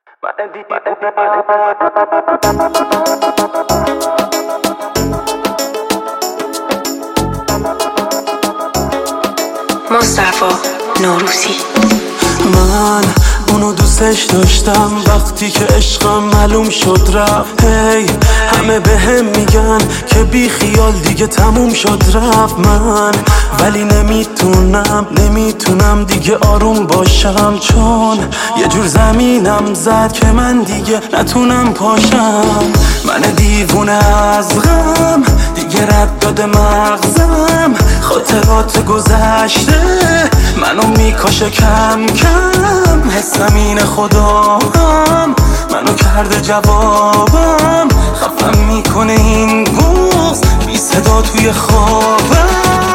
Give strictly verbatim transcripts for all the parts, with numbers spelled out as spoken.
مصطفی نوروزی. من اونو دوستش داشتم، وقتی که عشقم معلوم شد رفت. هی hey, همه به هم میگن که بی خیال دیگه تموم شد رفت. من ولی نمیتونم نمیتونم دیگه آروم باشم، چون یه جور زمینم زد که من دیگه نتونم پاشم. من دیوونه از غم دیگه رد داده مغزم، خاطرات گذشته منو میکشه کم کم. حسم اینه خدا هم منو کرده جوابم، خفم میکنه این بغض بی صدا توی خوابم.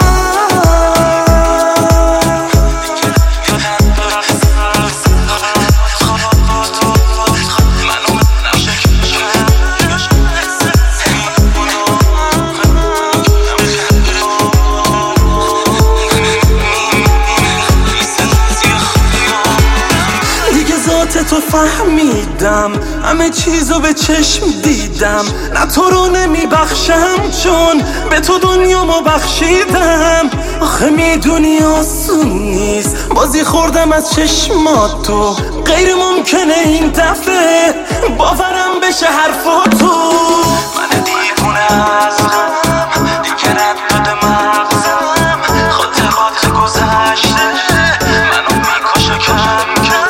تو فهمیدم همه چیزو به چشم دیدم، نه تو رو نمیبخشم چون به تو دنیامو بخشیدم. آخه میدونی آسون نیست بازی خوردم از چشمات تو، غیر ممکنه این دفعه باورم بشه حرفاتو. من دیوونه از غم دیگه رد داده مغزم، خاطرات گذشته منو میکشه کم کم.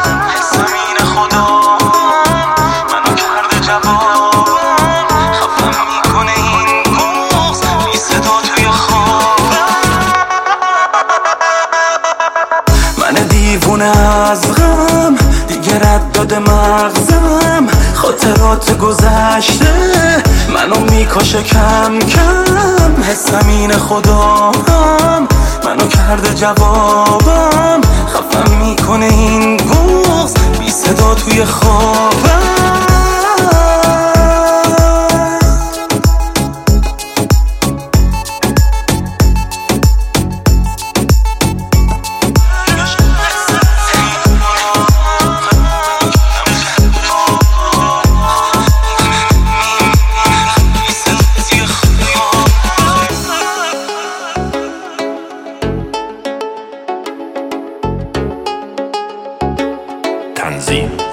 دیوونه از غم دیگه رد داده مغزم، خاطرات گذشته منو میکشه کم کم. حسم اینه خدا هم منو کرده جوابم، خفم میکنه این بغض بی صدا توی خوابم. تنظیم